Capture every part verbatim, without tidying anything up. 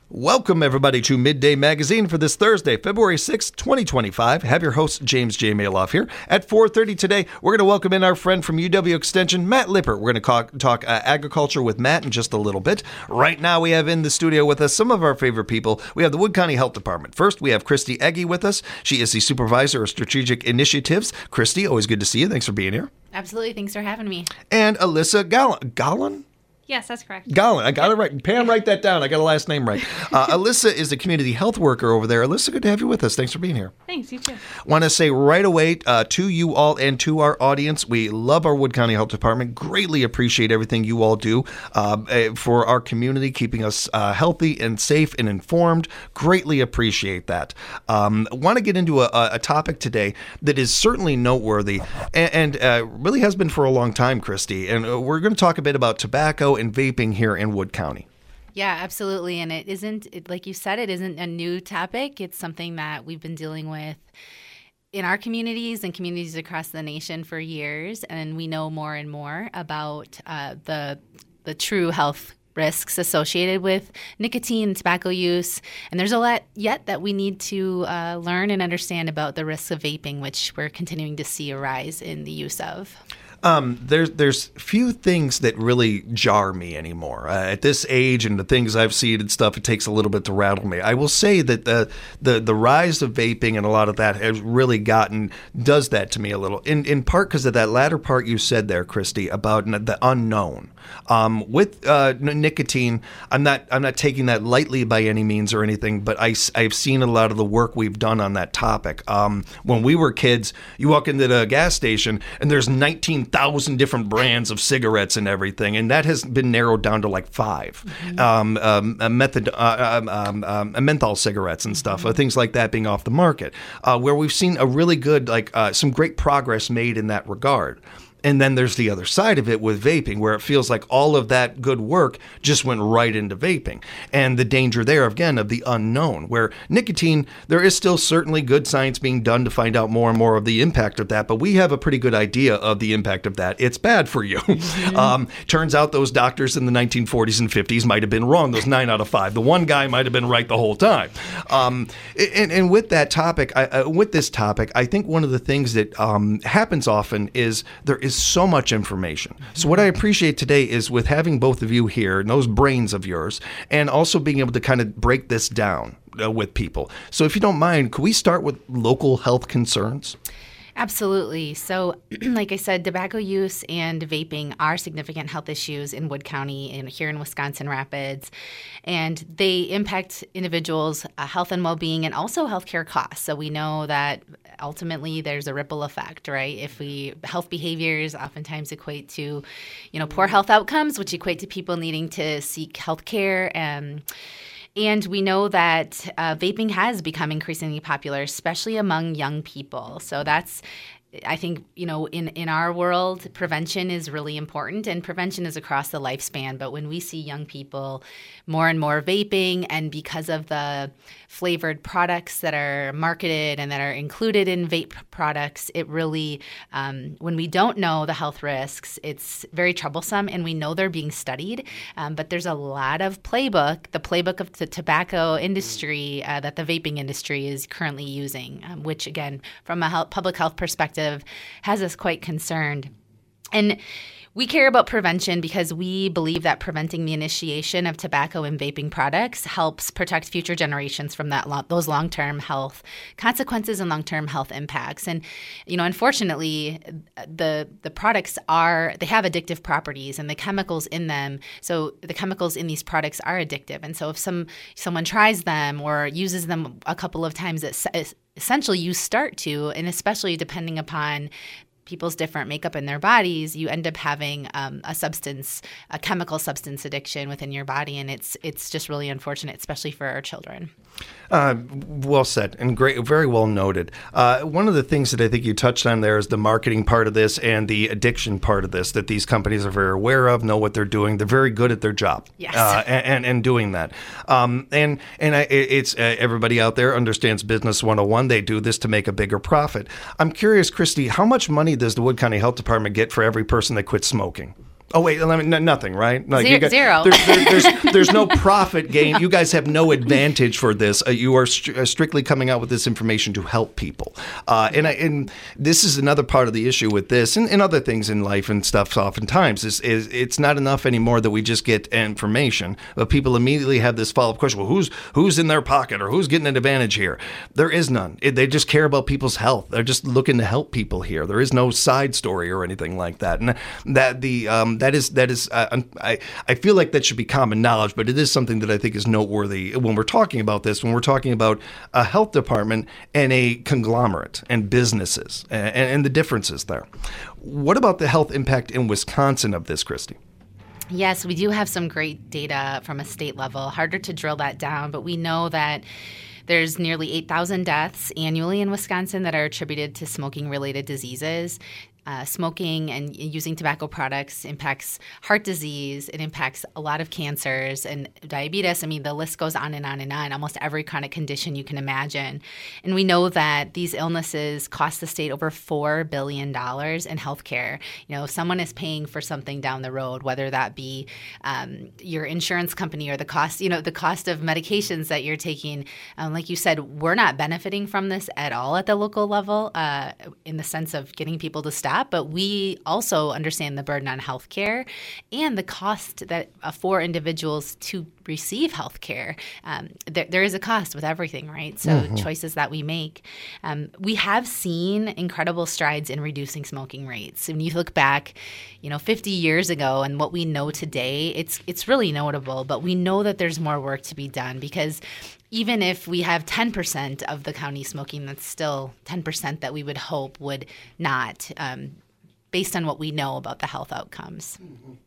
Welcome, everybody, to Midday Magazine for this Thursday, February sixth, twenty twenty-five. Have your host, James J. Maloff, here. At four thirty today, we're going to welcome in our friend from U W Extension, Matt Lipper. We're going to talk, talk uh, agriculture with Matt in just a little bit. Right now, we have in the studio with us some of our favorite people. We have the Wood County Health Department. First, we have Christy Egge with us. She is the Supervisor of Strategic Initiatives. Christy, always good to see you. Thanks for being here. Absolutely. Thanks for having me. And Alyssa Gallen. Gallen? Yes, that's correct. Gallen. I got it right. Pam, write that down. I got a last name right. Uh, Alyssa is the community health worker over there. Alyssa, good to have you with us. Thanks for being here. Thanks, you too. Want to say right away uh, to you all and to our audience, we love our Wood County Health Department. Greatly appreciate everything you all do uh, for our community, keeping us uh, healthy and safe and informed. Greatly appreciate that. Um, want to get into a, a topic today that is certainly noteworthy and, and uh, really has been for a long time, Christy. And uh, we're going to talk a bit about tobacco and vaping here in Wood County. Yeah, absolutely. And it isn't, it, like you said, it isn't a new topic. It's something that we've been dealing with in our communities and communities across the nation for years. And we know more and more about uh, the the true health risks associated with nicotine and tobacco use. And there's a lot yet that we need to uh, learn and understand about the risks of vaping, which we're continuing to see a rise in the use of. Um, there's there's few things that really jar me anymore. Uh, at this age and the things I've seen and stuff, it takes a little bit to rattle me. I will say that the the the rise of vaping and a lot of that has really gotten, does that to me a little. In in part because of that latter part you said there, Christy, about the unknown. Um, with uh, n- nicotine, I'm not I'm not taking that lightly by any means or anything, but I, I've seen a lot of the work we've done on that topic. Um, when we were kids, you walk into the gas station and there's nineteen thousand different brands of cigarettes and everything, and that has been narrowed down to like five. Mm-hmm. Um, um, a method, uh, um, um, um, menthol cigarettes and stuff, mm-hmm. uh, things like that being off the market, uh, where we've seen a really good, like uh, some great progress made in that regard. And then there's the other side of it with vaping, where it feels like all of that good work just went right into vaping. And the danger there, again, of the unknown, where nicotine, there is still certainly good science being done to find out more and more of the impact of that. But we have a pretty good idea of the impact of that. It's bad for you. Mm-hmm. um, turns out those doctors in the nineteen forties and fifties might have been wrong. Those nine out of five. The one guy might have been right the whole time. Um, and, and with that topic, I, uh, with this topic, I think one of the things that um, happens often is there is so much information. So what I appreciate today is with having both of you here and those brains of yours, and also being able to kind of break this down uh, with people. So if you don't mind, could we start with local health concerns? Absolutely. So, like I said, tobacco use and vaping are significant health issues in Wood County and here in Wisconsin Rapids, and they impact individuals' uh, health and well-being and also healthcare costs. So we know that ultimately there's a ripple effect, right? If we health behaviors oftentimes equate to, you know, poor health outcomes, which equate to people needing to seek health care. And And we know that uh, vaping has become increasingly popular, especially among young people. So that's, I think, you know, in, in our world, prevention is really important, and prevention is across the lifespan. But when we see young people more and more vaping, and because of the flavored products that are marketed and that are included in vape products, it really, um, when we don't know the health risks, it's very troublesome, and we know they're being studied. Um, but there's a lot of playbook, the playbook of the tobacco industry uh, that the vaping industry is currently using, um, which, again, from a health, public health perspective, has us quite concerned. And we care about prevention because we believe that preventing the initiation of tobacco and vaping products helps protect future generations from that lo- those long-term health consequences and long-term health impacts. And, you know, unfortunately, the the products are, they have addictive properties, and the chemicals in them, so the chemicals in these products are addictive. And so if some someone tries them or uses them a couple of times, it's, essentially you start to, and especially depending upon people's different makeup in their bodies, you end up having um, a substance, a chemical substance addiction within your body, and it's it's just really unfortunate, especially for our children. Uh, well said, and great, very well noted. Uh, one of the things that I think you touched on there is the marketing part of this and the addiction part of this, that these companies are very aware of, know what they're doing. They're very good at their job, yes, uh, and, and and doing that. Um, and and I, it's uh, everybody out there understands Business one oh one. They do this to make a bigger profit. I'm curious, Christy, how much money does the Wood County Health Department get for every person that quits smoking? Oh, wait, I mean, n- nothing, right? Like Zero. you guys, zero. There, there, there's, there's no profit gain. You guys have no advantage for this. Uh, you are st- uh, strictly coming out with this information to help people. Uh, and, I, and this is another part of the issue with this and, and other things in life and stuff oftentimes is, is it's not enough anymore that we just get information, but people immediately have this follow-up question, well, who's, who's in their pocket or who's getting an advantage here? There is none. It, they just care about people's health. They're just looking to help people here. There is no side story or anything like that. And that the um, That is that is uh, I I feel like that should be common knowledge, but it is something that I think is noteworthy when we're talking about this. When we're talking about a health department and a conglomerate and businesses and, and the differences there. What about the health impact in Wisconsin of this, Christy? Yes, we do have some great data from a state level. Harder to drill that down, but we know that there's nearly eight thousand deaths annually in Wisconsin that are attributed to smoking-related diseases. Uh, smoking and using tobacco products impacts heart disease. It impacts a lot of cancers and diabetes. I mean, the list goes on and on and on, almost every chronic condition you can imagine. And we know that these illnesses cost the state over four billion dollars in healthcare. You know, if someone is paying for something down the road, whether that be um, your insurance company or the cost, you know, the cost of medications that you're taking, um, like you said, we're not benefiting from this at all at the local level uh, in the sense of getting people to stop. But we also understand the burden on healthcare and the cost that uh, for individuals to receive healthcare. Um, there, there is a cost with everything, right? So mm-hmm. choices that we make. Um, we have seen incredible strides in reducing smoking rates. When you look back, you know, fifty years ago and what we know today, it's it's really notable. But we know that there's more work to be done because even if we have ten percent of the county smoking, that's still ten percent that we would hope would not, um, based on what we know about the health outcomes.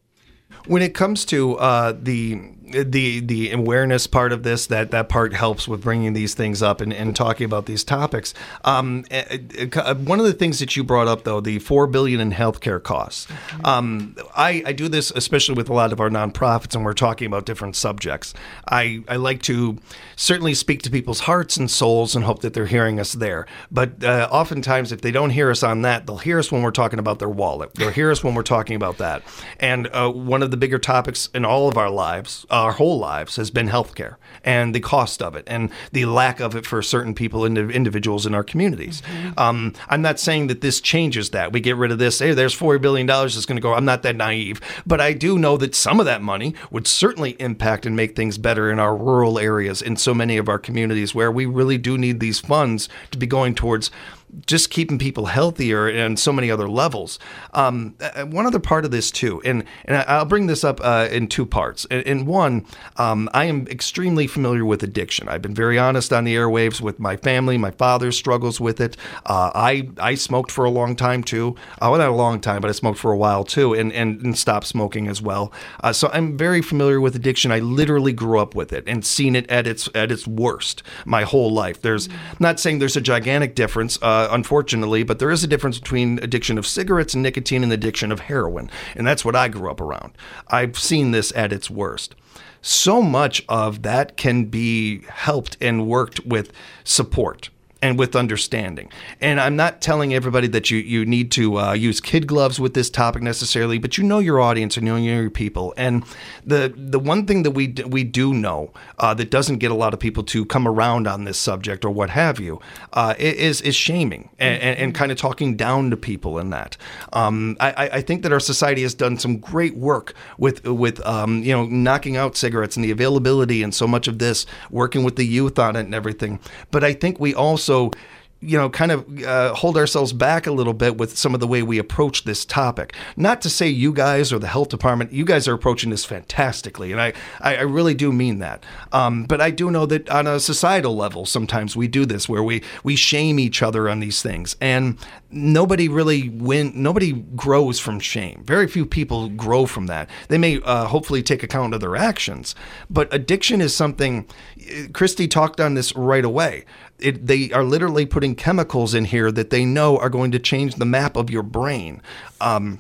When it comes to uh, the the the awareness part of this, that that part helps with bringing these things up and, and talking about these topics. Um, one of the things that you brought up, though, the four billion dollars in healthcare costs. Mm-hmm. Um, I, I do this especially with a lot of our nonprofits, and we're talking about different subjects. I, I like to certainly speak to people's hearts and souls and hope that they're hearing us there. But uh, oftentimes, if they don't hear us on that, they'll hear us when we're talking about their wallet. They'll hear us when we're talking about that. And uh, one of the bigger topics in all of our lives, our whole lives, has been healthcare and the cost of it and the lack of it for certain people and individuals in our communities. Mm-hmm. Um, I'm not saying that this changes that. We get rid of this. Hey, there's four billion dollars that's going to go. I'm not that naive. But I do know that some of that money would certainly impact and make things better in our rural areas in so many of our communities where we really do need these funds to be going towards just keeping people healthier and so many other levels. Um, one other part of this too, and, and I'll bring this up uh, in two parts. In, in one, um, I am extremely familiar with addiction. I've been very honest on the airwaves with my family. My father struggles with it. Uh, I I smoked for a long time too. Uh, well, not a long time, but I smoked for a while too, and, and, and stopped smoking as well. Uh, so I'm very familiar with addiction. I literally grew up with it and seen it at its at its worst my whole life. There's I'm not saying there's a gigantic difference. Uh, unfortunately, but there is a difference between addiction of cigarettes and nicotine and addiction of heroin. And that's what I grew up around. I've seen this at its worst. So much of that can be helped and worked with support and with understanding. And I'm not telling everybody that you, you need to uh, use kid gloves with this topic necessarily, but you know your audience and you know your people. And the the one thing that we we do know uh, that doesn't get a lot of people to come around on this subject or what have you uh, is is shaming and, and, and kind of talking down to people in that. Um, I, I think that our society has done some great work with with um, you know knocking out cigarettes and the availability and so much of this, working with the youth on it and everything. But I think we also So, you know, kind of uh, hold ourselves back a little bit with some of the way we approach this topic. Not to say you guys or the health department, you guys are approaching this fantastically, and I, I really do mean that. Um, but I do know that on a societal level, sometimes we do this where we, we shame each other on these things, and nobody really win. Nobody grows from shame. Very few people grow from that. They may uh, hopefully take account of their actions, but addiction is something. Christy talked on this right away. It, they are literally putting chemicals in here that they know are going to change the map of your brain. Um,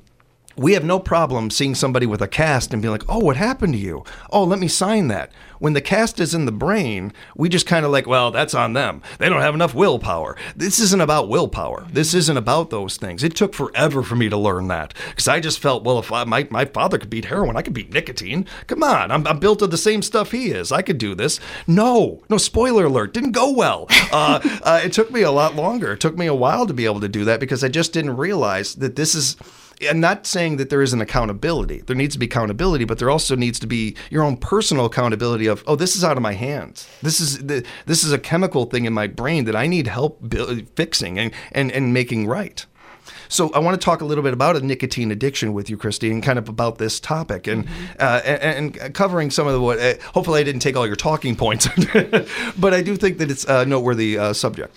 we have no problem seeing somebody with a cast and being like, oh, what happened to you? Oh, let me sign that. When the cast is in the brain, we just kind of like, well, that's on them. They don't have enough willpower. This isn't about willpower. This isn't about those things. It took forever for me to learn that because I just felt, well, if I, my, my father could beat heroin, I could beat nicotine. Come on, I'm, I'm built of the same stuff he is. I could do this. No, no, spoiler alert, didn't go well. Uh, uh, it took me a lot longer. It took me a while to be able to do that because I just didn't realize that this is... I'm not saying that there isn't accountability. There needs to be accountability, but there also needs to be your own personal accountability of, oh, this is out of my hands. This is the, this is a chemical thing in my brain that I need help build, fixing and, and, and making right. So I want to talk a little bit about a nicotine addiction with you, Christy, and kind of about this topic and mm-hmm. uh, and, and covering some of the what. Uh, hopefully, I didn't take all your talking points, but I do think that it's a noteworthy uh, subject.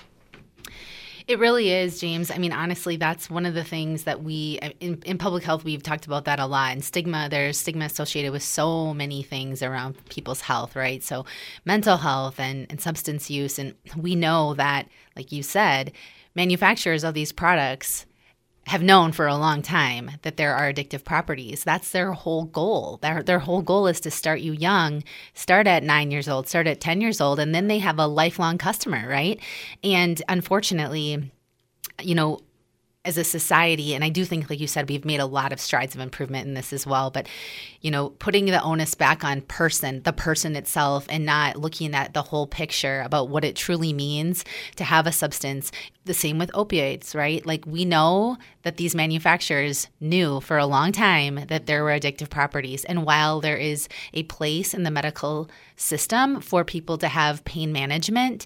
It really is, James. I mean, honestly, that's one of the things that we, in, in public health, we've talked about that a lot. And stigma, there's stigma associated with so many things around people's health, right? So mental health and, and substance use. And we know that, like you said, manufacturers of these products have known for a long time that there are addictive properties. That's their whole goal. Their, their whole goal is to start you young, start at nine years old, start at ten years old, and then they have a lifelong customer, right? And unfortunately, you know, as a society, and I do think, like you said, we've made a lot of strides of improvement in this as well, but, you know, putting the onus back on person, the person itself, and not looking at the whole picture about what it truly means to have a substance. The same with opioids, right? Like, we know that these manufacturers knew for a long time that there were addictive properties. And while there is a place in the medical system for people to have pain management,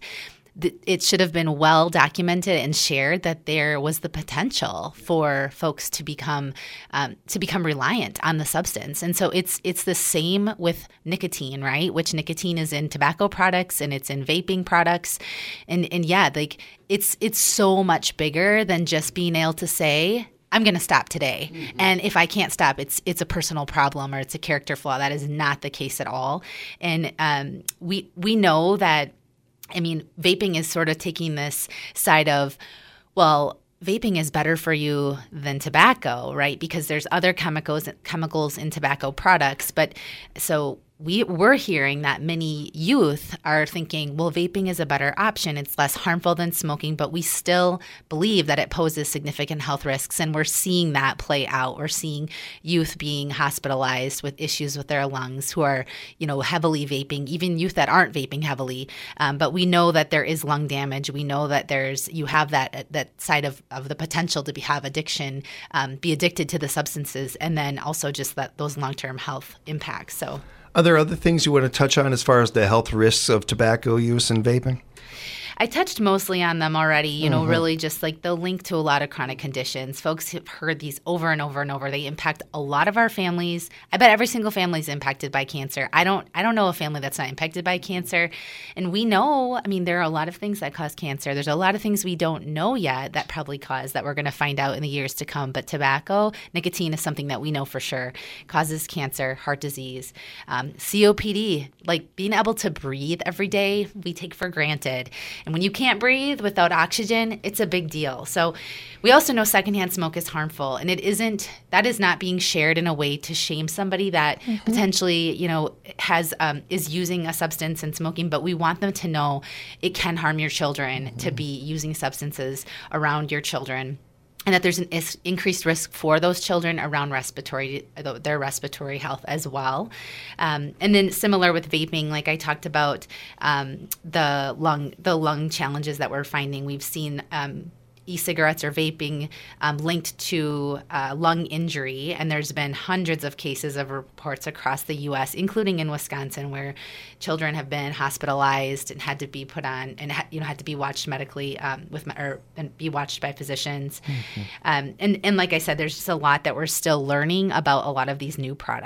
it should have been well documented and shared that there was the potential for folks to become um, to become reliant on the substance. And so it's it's the same with nicotine, right? Which nicotine is in tobacco products and it's in vaping products. And and yeah, like it's it's so much bigger than just being able to say, I'm going to stop today. Mm-hmm. And if I can't stop, it's it's a personal problem or it's a character flaw. That is not the case at all. And um, we we know that, I mean, vaping is sort of taking this side of, well, vaping is better for you than tobacco, right? Because there's other chemicals chemicals in tobacco products. But so we, we're hearing that many youth are thinking, well, vaping is a better option. It's less harmful than smoking, but we still believe that it poses significant health risks. And we're seeing that play out. We're seeing youth being hospitalized with issues with their lungs who are, you know, heavily vaping, even youth that aren't vaping heavily. Um, but we know that there is lung damage. We know that there's, you have that that side of, of the potential to be, have addiction, um, be addicted to the substances, and then also just that those long-term health impacts. So. Are there other things you want to touch on as far as the health risks of tobacco use and vaping? I touched mostly on them already, you know, mm-hmm. really just like the link to a lot of chronic conditions. Folks have heard these over and over and over. They impact a lot of our families. I bet every single family is impacted by cancer. I don't I don't know a family that's not impacted by cancer. And we know, I mean, there are a lot of things that cause cancer. There's a lot of things we don't know yet that probably cause that we're going to find out in the years to come. But tobacco, nicotine is something that we know for sure causes cancer, heart disease, um, C O P D, like being able to breathe every day, we take for granted. And when you can't breathe without oxygen, it's a big deal. So we also know secondhand smoke is harmful, and it isn't, that is not being shared in a way to shame somebody that mm-hmm. potentially, you know, has, um, is using a substance and smoking, but we want them to know it can harm your children mm-hmm. to be using substances around your children. And that there's an is- increased risk for those children around respiratory, their respiratory health as well. Um, and then similar with vaping, like I talked about, um, the lung the lung challenges that we're finding. We've seen um, e-cigarettes or vaping um, linked to uh, lung injury, and there's been hundreds of cases of reports across the U S, including in Wisconsin, where children have been hospitalized and had to be put on and ha- you know had to be watched medically um, with or and be watched by physicians. Mm-hmm. Um, and and like I said, there's just a lot that we're still learning about a lot of these new products.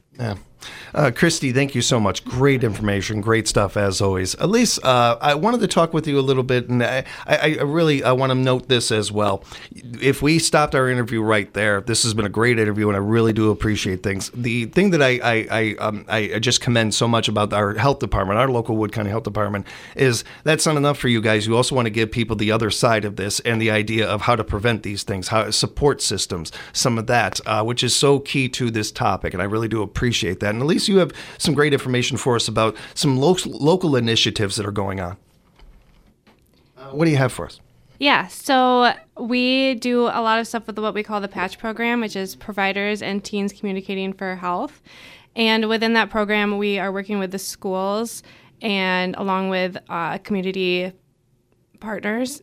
Yeah. Uh, Christy, thank you so much. Great information, great stuff as always. Elise, uh, I wanted to talk with you a little bit, and I, I, I really I want to note this as well. If we stopped our interview right there, this has been a great interview, and I really do appreciate things. The thing that I I I, um, I just commend so much about our health department, our local Wood County Health Department, is that's not enough for you guys. You also want to give people the other side of this and the idea of how to prevent these things, how support systems, some of that, uh, which is so key to this topic, and I really do appreciate that. And at least you have some great information for us about some lo- local initiatives that are going on. Uh, what do you have for us? Yeah, so we do a lot of stuff with what we call the PATCH program, which is Providers and Teens Communicating for Health. And within that program, we are working with the schools and along with uh, community partners.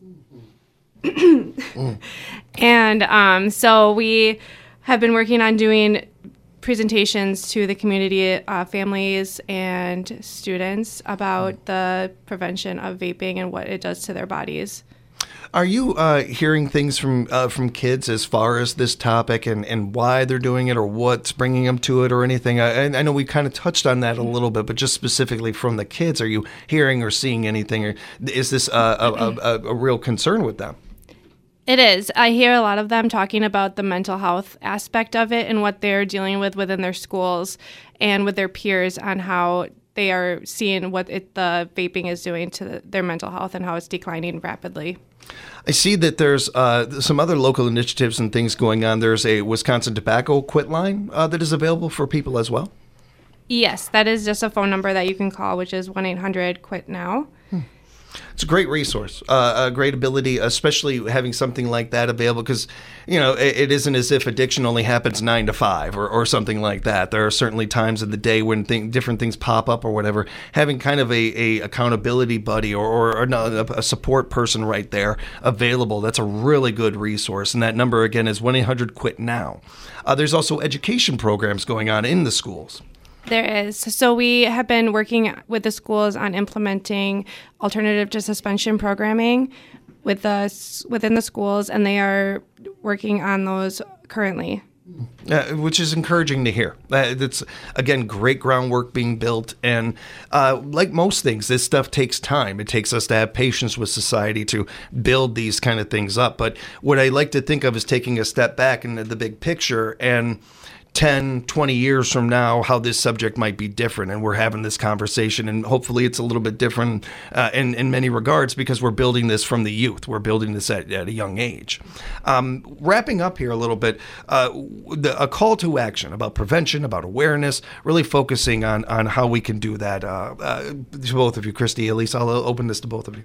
mm. And um, so we have been working on doing presentations to the community, uh, families and students about the prevention of vaping and what it does to their bodies. Are you uh, hearing things from uh, from kids as far as this topic and, and why they're doing it or what's bringing them to it or anything? I, I know we kind of touched on that a little bit, but just specifically from the kids, are you hearing or seeing anything? Or is this uh, a, a, a, a real concern with them? It is. I hear a lot of them talking about the mental health aspect of it and what they're dealing with within their schools and with their peers on how they are seeing what it, the vaping is doing to the, their mental health and how it's declining rapidly. I see that there's uh, some other local initiatives and things going on. There's a Wisconsin Tobacco Quit line uh, that is available for people as well. Yes, that is just a phone number that you can call, which is one eight hundred quit now. Hmm. It's a great resource, uh, a great ability, especially having something like that available because, you know, it, it isn't as if addiction only happens nine to five or, or something like that. There are certainly times in the day when thing, different things pop up or whatever. Having kind of a, a accountability buddy or, or, or a, a support person right there available, that's a really good resource. And that number, again, is one eight hundred quit now. Uh, there's also education programs going on in the schools. There is. So we have been working with the schools on implementing alternative to suspension programming with us within the schools, and they are working on those currently. Uh, which is encouraging to hear. Uh, it's, again, great groundwork being built. And uh, like most things, this stuff takes time. It takes us to have patience with society to build these kind of things up. But what I like to think of is taking a step back into the big picture and ten, twenty years from now, how this subject might be different. And we're having this conversation, and hopefully it's a little bit different uh, in, in many regards because we're building this from the youth. We're building this at, at a young age. Um, wrapping up here a little bit, uh, the, a call to action about prevention, about awareness, really focusing on, on how we can do that. Uh, uh, to both of you, Christy, Elise, I'll open this to both of you.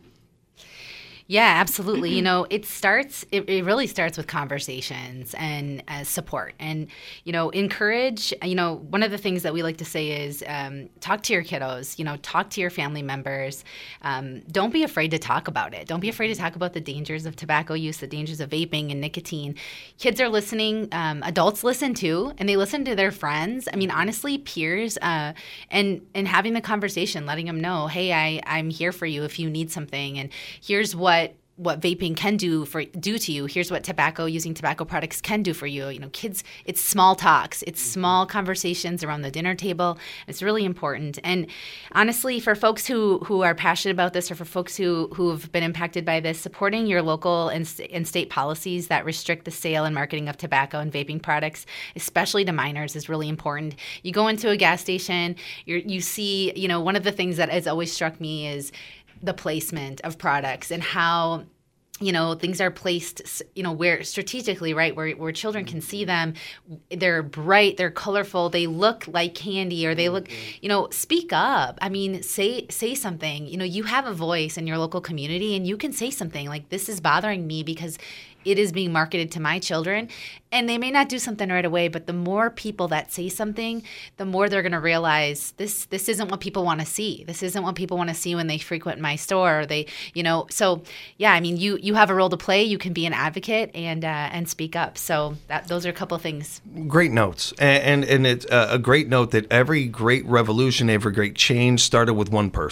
Yeah, absolutely. You know, it starts, it, it really starts with conversations and uh, support and, you know, encourage, you know, one of the things that we like to say is um, talk to your kiddos, you know, talk to your family members. Um, don't be afraid to talk about it. Don't be afraid to talk about the dangers of tobacco use, the dangers of vaping and nicotine. Kids are listening, um, adults listen too, and they listen to their friends. I mean, honestly, peers, uh, and, and having the conversation, letting them know, hey, I, I'm here for you if you need something, and here's what what vaping can do for do to you. Here's what tobacco, using tobacco products can do for you. You know, kids, it's small talks. It's small conversations around the dinner table. It's really important. And honestly, for folks who, who are passionate about this or for folks who, who have been impacted by this, supporting your local and, and state policies that restrict the sale and marketing of tobacco and vaping products, especially to minors, is really important. You go into a gas station, you're, you see, you know, one of the things that has always struck me is the placement of products and how, you know, things are placed, you know, where strategically, right, where where children can see them. They're bright, they're colorful, they look like candy, or they look, you know, speak up. I mean, say say something. You know, you have a voice in your local community and you can say something like, this is bothering me because it is being marketed to my children. And they may not do something right away, but the more people that say something, the more they're going to realize this this isn't what people want to see. This isn't what people want to see when they frequent my store. Or they, you know, so yeah, I mean, you you have a role to play. You can be an advocate and uh, and speak up. So that those are a couple of things. Great notes, and and, and it's a great note that every great revolution, every great change started with one person.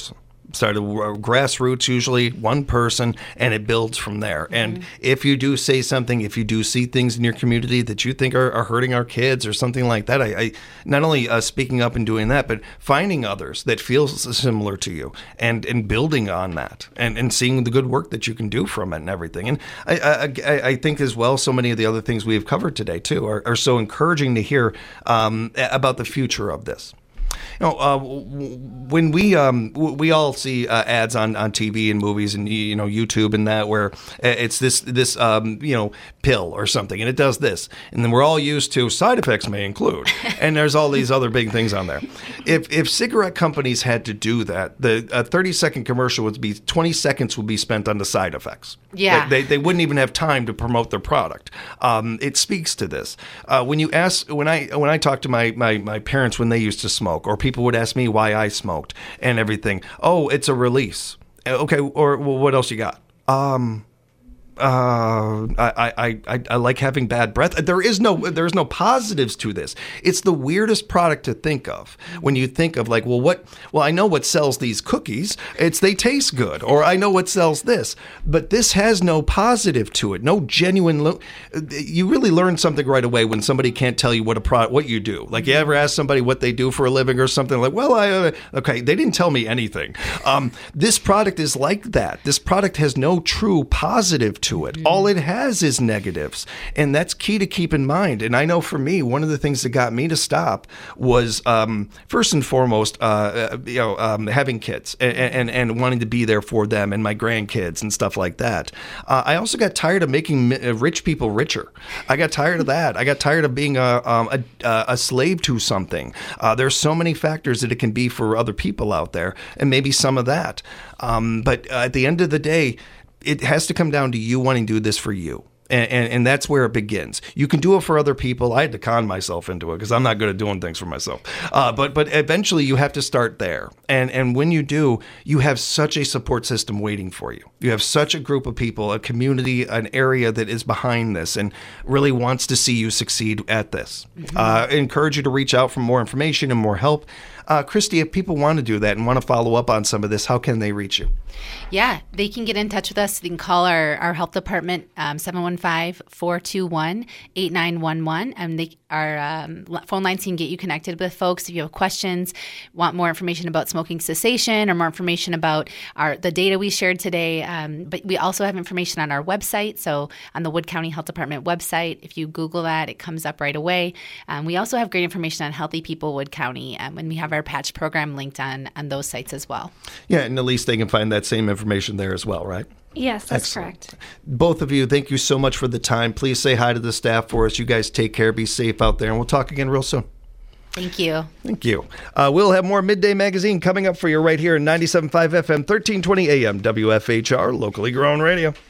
Started grassroots, usually one person, and it builds from there. Mm-hmm. And if you do say something, if you do see things in your community that you think are, are hurting our kids or something like that, I, I not only uh, speaking up and doing that, but finding others that feel similar to you and, and building on that and, and seeing the good work that you can do from it and everything. And I, I, I think as well, so many of the other things we have covered today too are, are so encouraging to hear um, about the future of this. You know, uh, when we um, we all see uh, ads on, on T V and movies and you know YouTube and that where it's this this um, you know pill or something and it does this, and then we're all used to side effects may include, and there's all these other big things on there. If if cigarette companies had to do that, the a thirty second commercial would be twenty seconds would be spent on the side effects. Yeah, they they, they wouldn't even have time to promote their product. Um, it speaks to this. Uh, when you ask when I when I talk to my, my my parents when they used to smoke, or people would ask me why I smoked and everything. Oh, it's a release. Okay, or well, what else you got? Um, uh, I, I, I, I like having bad breath. There is no there is no positives to this. It's the weirdest product to think of when you think of like, well, what? Well, I know what sells these cookies. It's they taste good, or I know what sells this. But this has no positive to it. No genuine. Lo- you really learn something right away when somebody can't tell you what a pro what you do. Like you ever ask somebody what they do for a living or something like, well, I uh, okay, they didn't tell me anything. Um, this product is like that. This product has no true positive to it. All it has is negatives, and that's key to keep in mind. And I know for me, one of the things that got me to stop was um, first and foremost, uh, you know, um, having kids and, and and wanting to be there for them and my grandkids and stuff like that. Uh, I also got tired of making rich people richer. I got tired of that. I got tired of being a um, a, a slave to something. Uh, there's so many factors that it can be for other people out there, and maybe some of that. Um, but at the end of the day, it has to come down to you wanting to do this for you. And, and and that's where it begins. You can do it for other people. I had to con myself into it because I'm not good at doing things for myself. Uh, but but eventually you have to start there. And and when you do, you have such a support system waiting for you. You have such a group of people, a community, an area that is behind this and really wants to see you succeed at this. Mm-hmm. Uh, I encourage you to reach out for more information and more help. Uh, Christy, if people want to do that and want to follow up on some of this, how can they reach you? Yeah, they can get in touch with us. They can call our, our health department, um, seven one five, four two one, eight nine one one. And they, our um, phone lines can get you connected with folks. If you have questions, want more information about smoking cessation or more information about our the data we shared today. Um, but we also have information on our website. So on the Wood County Health Department website, if you Google that, it comes up right away. Um, we also have great information on Healthy People Wood County. Um, and we have our patch program linked on, on those sites as well. Yeah, and at least they can find that same information there as well, right? Yes, that's Excellent. correct. Both of you, thank you so much for the time. Please say hi to the staff for us. You guys take care, be safe out there, and we'll talk again real soon. Thank you. Thank you. Uh, we'll have more Midday Magazine coming up for you right here in ninety-seven point five F M, thirteen twenty A M, W F H R, locally grown radio.